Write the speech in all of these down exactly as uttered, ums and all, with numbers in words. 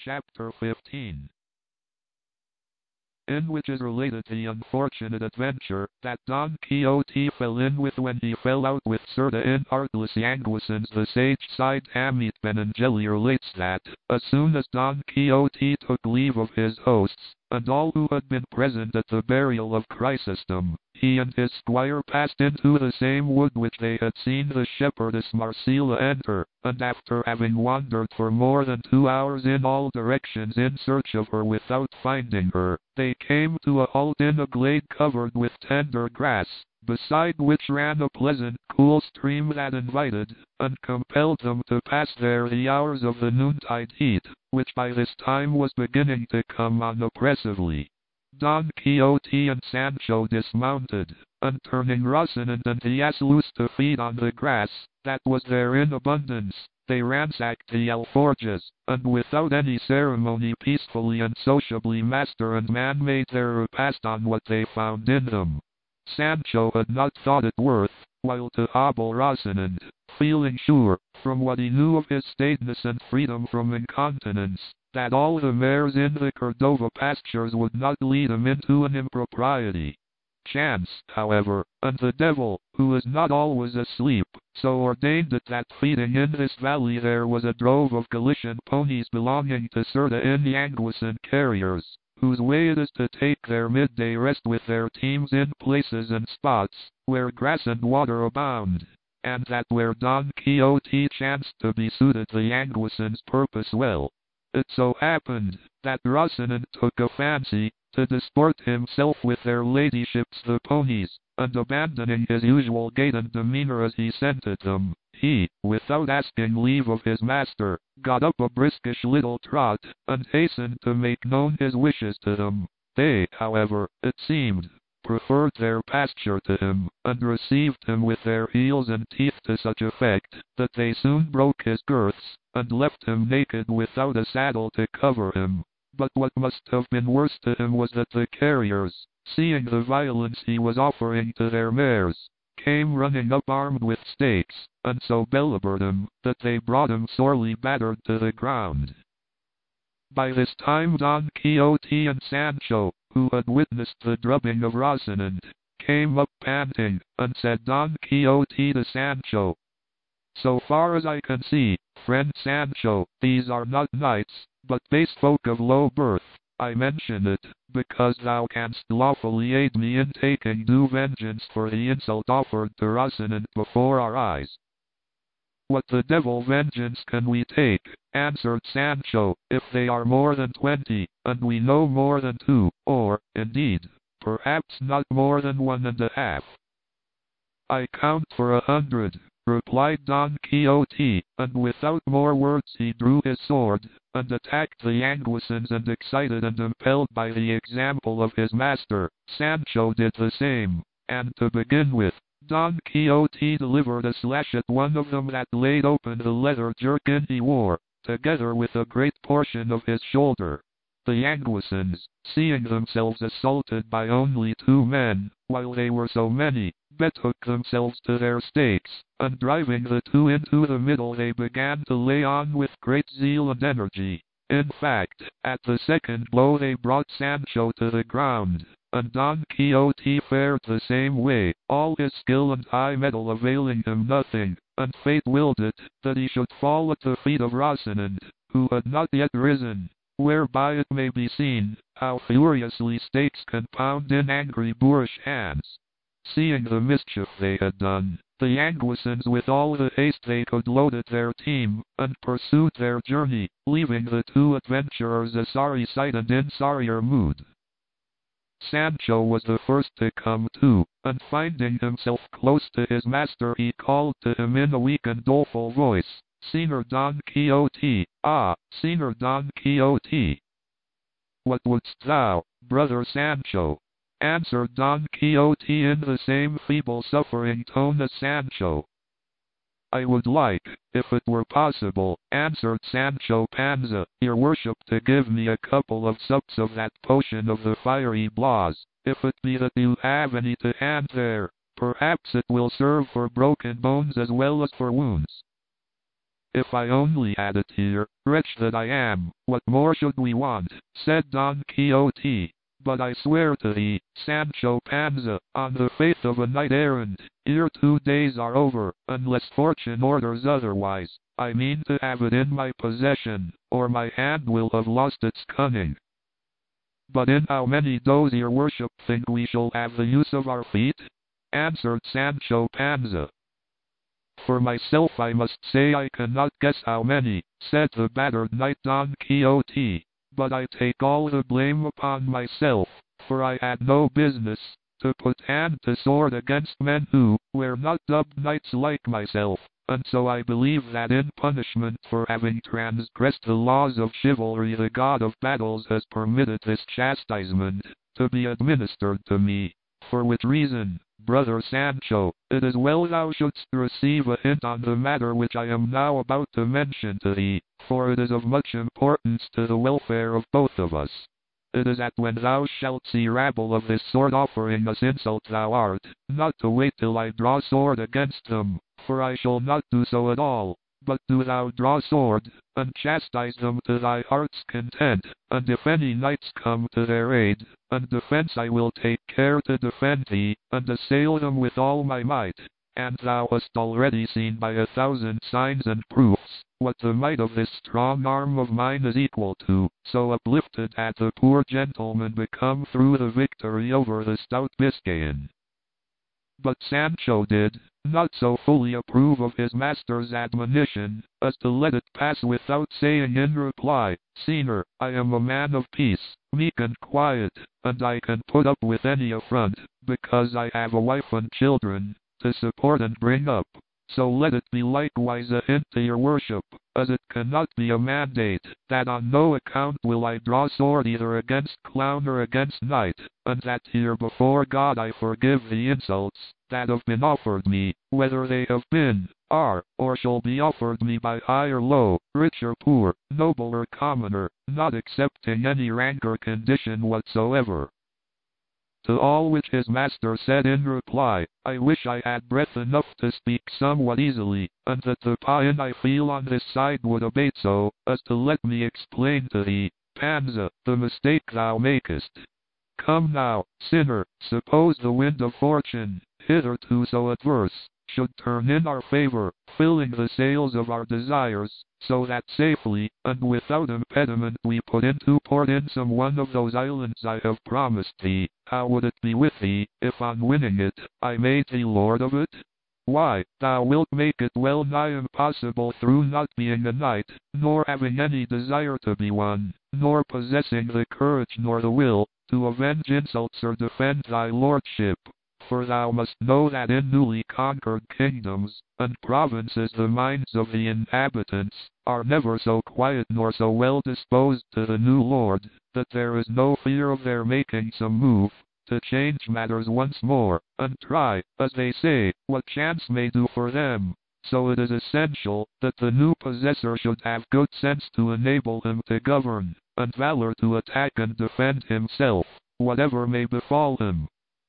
Chapter fifteen, in which is related the unfortunate adventure that Don Quixote fell in with when he fell out with certain artless Yanguesans. The sage-side Hamid Benengeli relates that, as soon as Don Quixote took leave of his hosts, and all who had been present at the burial of Chrysostom, he and his squire passed into the same wood which they had seen the shepherdess Marcela enter, and after having wandered for more than two hours in all directions in search of her without finding her, they came to a halt in a glade covered with tender grass, beside which ran a pleasant, cool stream that invited, and compelled them to pass there the hours of the noontide heat, which by this time was beginning to come on oppressively. Don Quixote and Sancho dismounted, and turning Rocinante and Diaz loose to feed on the grass that was there in abundance, they ransacked the alforjas, and without any ceremony peacefully and sociably master and man made their repast on what they found in them. Sancho had not thought it worth while to hobble Rocinante, feeling sure, from what he knew of his staidness and freedom from incontinence, that all the mares in the Cordova pastures would not lead him into an impropriety. Chance, however, and the devil, who is not always asleep, so ordained it that feeding in this valley there was a drove of Galician ponies belonging to certain Yanguesan carriers, whose way it is to take their midday rest with their teams in places and spots where grass and water abound, and that where Don Quixote chanced to be suited the Yanguesan's purpose well. It so happened that Rocinante took a fancy to disport himself with their ladyships the ponies, and abandoning his usual gait and demeanor as he scented them, he, without asking leave of his master, got up a briskish little trot, and hastened to make known his wishes to them. They, however, it seemed, preferred their pasture to him, and received him with their heels and teeth to such effect, that they soon broke his girths, and left him naked without a saddle to cover him. But what must have been worse to him was that the carriers, seeing the violence he was offering to their mares, came running up armed with stakes, and so belabored him, that they brought him sorely battered to the ground. By this time Don Quixote and Sancho, who had witnessed the drubbing of Rocinante, came up panting, and said Don Quixote to Sancho, "So far as I can see, friend Sancho, these are not knights, but base folk of low birth. I mention it, because thou canst lawfully aid me in taking due vengeance for the insult offered to Rocinante before our eyes." "What the devil vengeance can we take," answered Sancho, "if they are more than twenty, and we know more than two, or, indeed, perhaps not more than one and a half?" "I count for a hundred," replied Don Quixote, and without more words he drew his sword, and attacked the Yanguesans, and excited and impelled by the example of his master, Sancho did the same, and to begin with, Don Quixote delivered a slash at one of them that laid open the leather jerkin he wore, together with a great portion of his shoulder. The Yanguesans, seeing themselves assaulted by only two men, while they were so many, betook themselves to their stakes, and driving the two into the middle they began to lay on with great zeal and energy. In fact, at the second blow they brought Sancho to the ground, and Don Quixote fared the same way, all his skill and high mettle availing him nothing, and fate willed it that he should fall at the feet of Rocinante, who had not yet risen, whereby it may be seen how furiously stakes can pound in angry boorish hands. Seeing the mischief they had done, the Yanguesans with all the haste they could loaded their team, and pursued their journey, leaving the two adventurers a sorry sight and in sorrier mood. Sancho was the first to come to, and finding himself close to his master he called to him in a weak and doleful voice, "Señor Don Quixote, ah, Señor Don Quixote." "What wouldst thou, brother Sancho?" answered Don Quixote in the same feeble suffering tone as Sancho. "I would like, if it were possible," answered Sancho Panza, "your worship to give me a couple of sups of that potion of the fiery blaz, if it be that you have any to hand there. Perhaps it will serve for broken bones as well as for wounds." if I only had it here, wretch that I am, what more should we want, said Don Quixote. But I swear to thee, Sancho Panza, on the faith of a knight-errant, ere two days are over, unless fortune orders otherwise, I mean to have it in my possession, or my hand will have lost its cunning. But in how many does your worship think we shall have the use of our feet? Answered Sancho Panza. For myself I must say I cannot guess how many, said the battered knight Don Quixote, but I take all the blame upon myself, for I had no business to put hand to sword against men who were not dubbed knights like myself, and so I believe that in punishment for having transgressed the laws of chivalry the god of battles has permitted this chastisement to be administered to me, for which reason, brother Sancho, it is well thou shouldst receive a hint on the matter which I am now about to mention to thee, for it is of much importance to the welfare of both of us. It is that when thou shalt see rabble of this sort offering us insult thou art, not to wait till I draw sword against them, for I shall not do so at all, but do thou draw sword, and chastise them to thy heart's content, and if any knights come to their aid and defense I will take care to defend thee, and assail them with all my might, and thou hast already seen by a thousand signs and proofs, what the might of this strong arm of mine is equal to, so uplifted had the poor gentleman become through the victory over the stout Biscayan. But Sancho did not so fully approve of his master's admonition, as to let it pass without saying in reply, Señor, I am a man of peace, meek and quiet, and I can put up with any affront, because I have a wife and children to support and bring up. So let it be likewise a hint to your worship, as it cannot be a mandate, that on no account will I draw sword either against clown or against knight, and that here before God I forgive the insults that have been offered me, whether they have been, are, or shall be offered me by high or low, rich or poor, noble or commoner, not accepting any rank or condition whatsoever. To all which his master said in reply, I wish I had breath enough to speak somewhat easily, and that the pain I feel on this side would abate so, as to let me explain to thee, Panza, the mistake thou makest. Come now, sinner, suppose the wind of fortune, hitherto so adverse, should turn in our favor, filling the sails of our desires, so that safely, and without impediment we put into port in some one of those islands I have promised thee, how would it be with thee, if on winning it, I made thee lord of it? Why, thou wilt make it well nigh impossible through not being a knight, nor having any desire to be one, nor possessing the courage nor the will, to avenge insults or defend thy lordship. For thou must know that in newly conquered kingdoms and provinces the minds of the inhabitants are never so quiet nor so well disposed to the new lord, that there is no fear of their making some move to change matters once more, and try, as they say, what chance may do for them. So it is essential that the new possessor should have good sense to enable him to govern, and valor to attack and defend himself, whatever may befall him.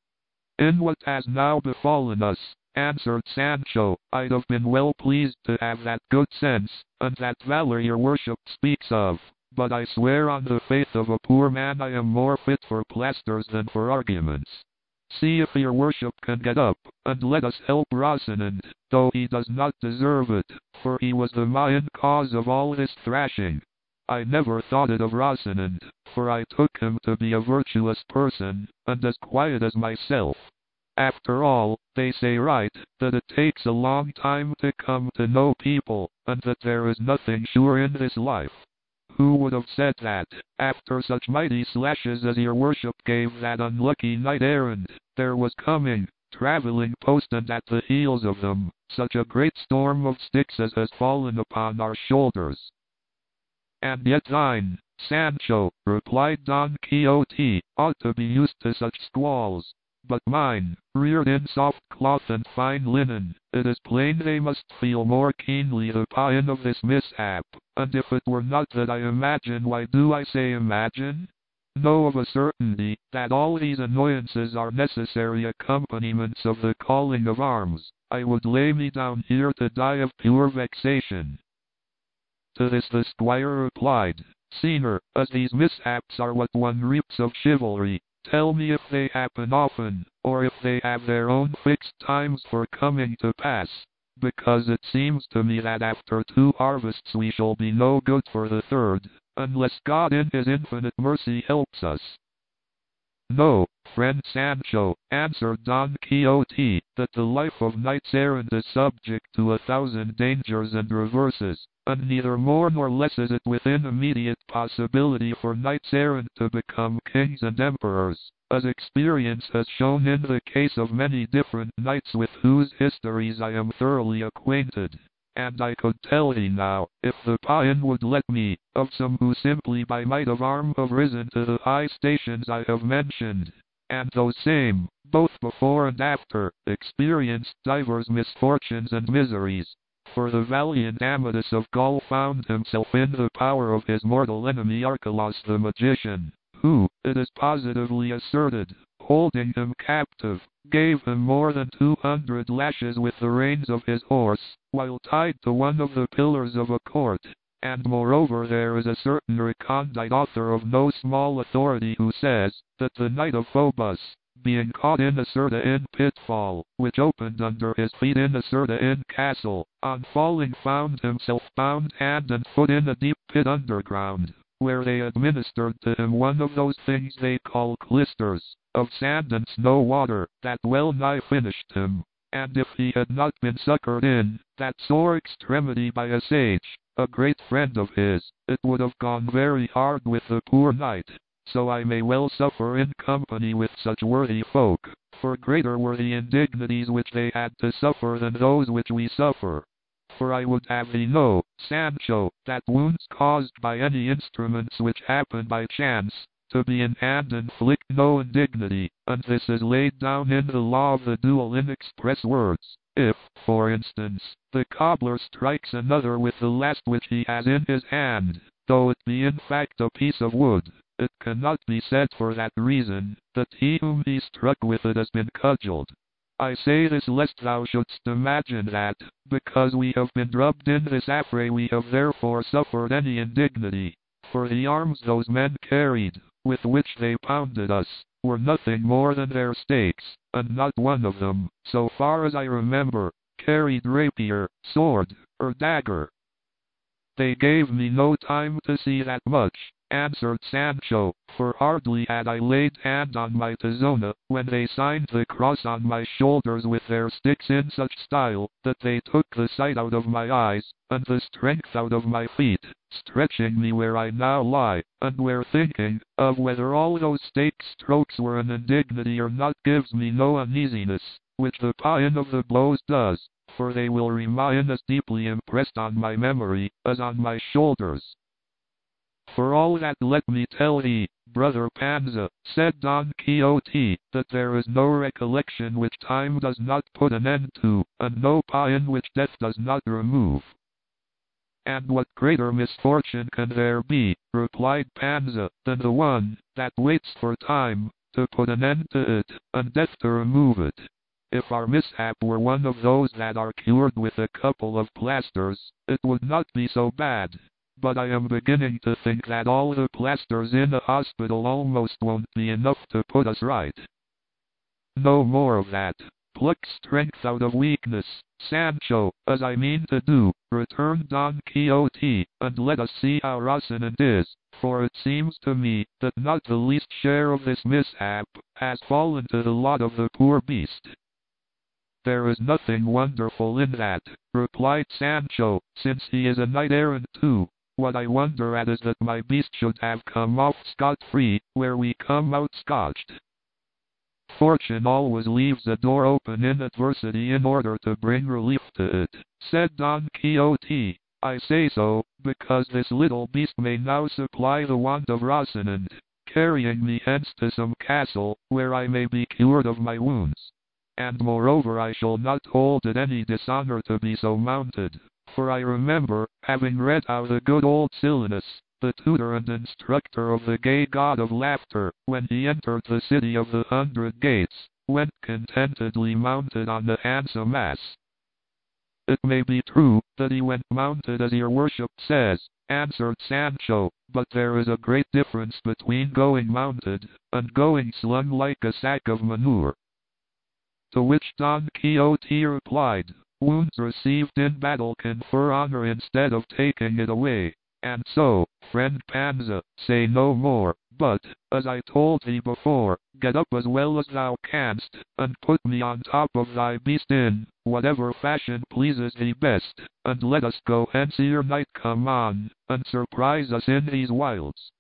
In what has now befallen us, answered Sancho, I'd have been well pleased to have that good sense, and that valor your worship speaks of, but I swear on the faith of a poor man I am more fit for plasters than for arguments. See if your worship can get up, and let us help Rocinante, though he does not deserve it, for he was the main cause of all this thrashing. I never thought it of Rocinante, for I took him to be a virtuous person, and as quiet as myself. After all, they say right, that it takes a long time to come to know people, and that there is nothing sure in this life. Who would have said that, after such mighty slashes as your worship gave that unlucky knight-errant, there was coming, travelling post and at the heels of them, such a great storm of sticks as has fallen upon our shoulders? And yet thine, Sancho, replied Don Quixote, ought to be used to such squalls. But mine, reared in soft cloth and fine linen, it is plain they must feel more keenly the pain of this mishap, and if it were not that I imagine, why do I say imagine? Know of a certainty, that all these annoyances are necessary accompaniments of the calling of arms, I would lay me down here to die of pure vexation. To this the squire replied, Senior, as these mishaps are what one reaps of chivalry, tell me if they happen often, or if they have their own fixed times for coming to pass, because it seems to me that after two harvests we shall be no good for the third, unless God in his infinite mercy helps us. No, friend Sancho, answered Don Quixote, that the life of knights errant is subject to a thousand dangers and reverses, and neither more nor less is it within immediate possibility for knights errant to become kings and emperors, as experience has shown in the case of many different knights with whose histories I am thoroughly acquainted. And I could tell thee now, if the Payan would let me, of some who simply by might of arm have risen to the high stations I have mentioned, and those same, both before and after, experienced divers misfortunes and miseries. For the valiant Amadis of Gaul found himself in the power of his mortal enemy Archelaus the magician, who, it is positively asserted, holding him captive, gave him more than two hundred lashes with the reins of his horse, while tied to one of the pillars of a court. And moreover there is a certain recondite author of no small authority who says, that the knight of Phobos, being caught in a Cirta pitfall, which opened under his feet in a Cirta castle, on falling found himself bound hand and foot in a deep pit underground, where they administered to him one of those things they call clysters, of sand and snow water, that well nigh finished him. And if he had not been succored in that sore extremity by a sage, a great friend of his, it would have gone very hard with the poor knight. So I may well suffer in company with such worthy folk, for greater were the indignities which they had to suffer than those which we suffer. For I would have thee know, Sancho, that wounds caused by any instruments which happen by chance to be in hand inflict no indignity, and this is laid down in the law of the duel in express words. If, for instance, the cobbler strikes another with the last which he has in his hand, though it be in fact a piece of wood, it cannot be said for that reason, that he whom he struck with it has been cudgeled. I say this lest thou shouldst imagine that, because we have been drubbed in this affray we have therefore suffered any indignity, for the arms those men carried, with which they pounded us, were nothing more than their stakes, and not one of them, so far as I remember, carried rapier, sword, or dagger. They gave me no time to see that much, answered Sancho, for hardly had I laid hand on my tizona, when they signed the cross on my shoulders with their sticks in such style, that they took the sight out of my eyes, and the strength out of my feet, stretching me where I now lie, and where thinking of whether all those stake strokes were an indignity or not gives me no uneasiness, which the pain of the blows does, for they will remain as deeply impressed on my memory, as on my shoulders. For all that let me tell thee, brother Panza, said Don Quixote, that there is no recollection which time does not put an end to, and no pain which death does not remove. And what greater misfortune can there be, replied Panza, than the one that waits for time to put an end to it, and death to remove it? If our mishap were one of those that are cured with a couple of plasters, it would not be so bad. But I am beginning to think that all the plasters in a hospital almost won't be enough to put us right. No more of that. Pluck strength out of weakness, Sancho, as I mean to do, returned Don Quixote, and let us see how Rocinante is, for it seems to me that not the least share of this mishap has fallen to the lot of the poor beast. There is nothing wonderful in that, replied Sancho, since he is a knight-errant too. What I wonder at is that my beast should have come off scot-free, where we come out scotched. Fortune always leaves a door open in adversity in order to bring relief to it, said Don Quixote. I say so, because this little beast may now supply the want of Rocinante, carrying me hence to some castle, where I may be cured of my wounds. And moreover I shall not hold it any dishonor to be so mounted. For I remember, having read how the good old Silenus, the tutor and instructor of the gay god of laughter, when he entered the city of the hundred gates, went contentedly mounted on the handsome ass. It may be true that he went mounted as your worship says, answered Sancho, but there is a great difference between going mounted and going slung like a sack of manure. To which Don Quixote replied, wounds received in battle confer honor instead of taking it away, and so, friend Panza, say no more, but, as I told thee before, get up as well as thou canst, and put me on top of thy beast in whatever fashion pleases thee best, and let us go hence ere night come on, and surprise us in these wilds.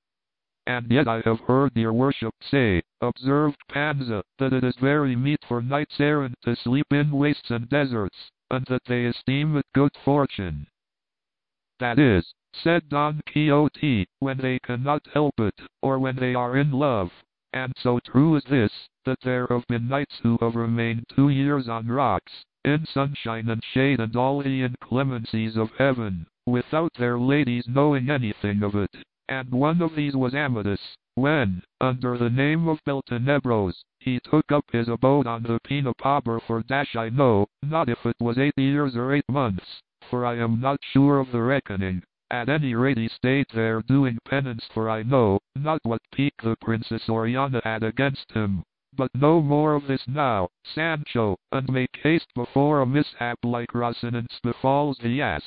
And yet I have heard your worship say, observed Panza, that it is very meet for knights errant to sleep in wastes and deserts, and that they esteem it good fortune. That is, said Don Quixote, when they cannot help it, or when they are in love. And so true is this, that there have been knights who have remained two years on rocks, in sunshine and shade and all the inclemencies of heaven, without their ladies knowing anything of it. And one of these was Amadis, when, under the name of Beltenebros, he took up his abode on the Pena Pober for dash I know, not if it was eight years or eight months, for I am not sure of the reckoning. At any rate he stayed there doing penance, for I know not what pique the Princess Oriana had against him. But no more of this now, Sancho, and make haste before a mishap like Rocinante befalls the ass.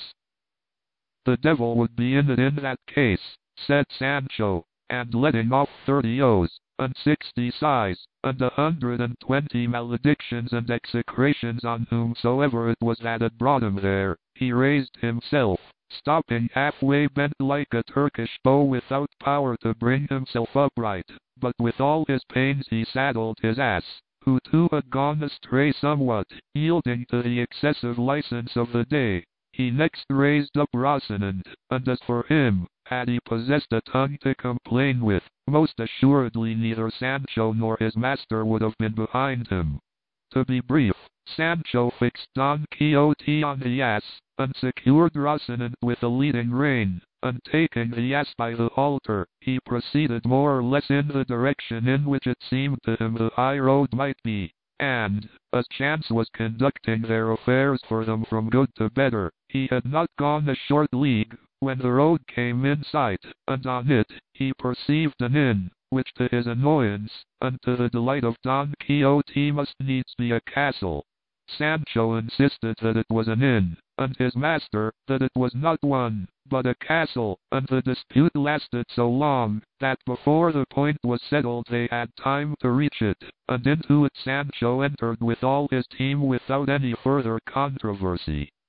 The devil would be in it in that case, said Sancho, and letting off thirty oaths, and sixty sighs, and a hundred and twenty maledictions and execrations on whomsoever it was that had brought him there, he raised himself, stopping halfway bent like a Turkish bow without power to bring himself upright, but with all his pains he saddled his ass, who too had gone astray somewhat, yielding to the excessive license of the day. He next raised up Rocinante, and as for him, had he possessed a tongue to complain with, most assuredly neither Sancho nor his master would have been behind him. To be brief, Sancho fixed Don Quixote on the ass, and secured Rocinante with a leading rein, and taking the ass by the halter, he proceeded more or less in the direction in which it seemed to him the high road might be. And, as chance was conducting their affairs for them from good to better, he had not gone a short league, when the road came in sight, and on it, he perceived an inn, which to his annoyance, and to the delight of Don Quixote must needs be a castle. Sancho insisted that it was an inn, and his master, that it was not one, but a castle, and the dispute lasted so long, that before the point was settled they had time to reach it, and into it Sancho entered with all his team without any further controversy.